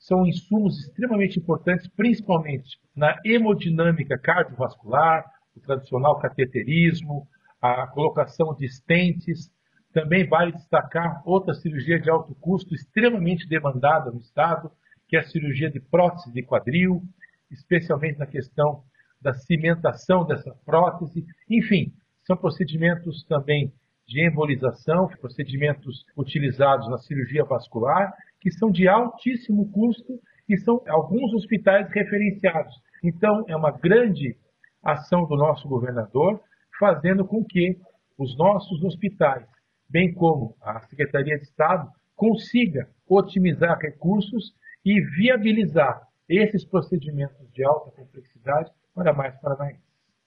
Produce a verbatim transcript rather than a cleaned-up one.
são insumos extremamente importantes, principalmente na hemodinâmica cardiovascular, o tradicional cateterismo, a colocação de stents. Também vale destacar outra cirurgia de alto custo extremamente demandada no estado, que é a cirurgia de prótese de quadril, especialmente na questão da cimentação dessa prótese. Enfim, são procedimentos também de embolização, procedimentos utilizados na cirurgia vascular, que são de altíssimo custo e são alguns hospitais referenciados. Então, é uma grande ação do nosso governador, fazendo com que os nossos hospitais, bem como a Secretaria de Estado, consiga otimizar recursos e viabilizar esses procedimentos de alta complexidade para mais Paranaenses.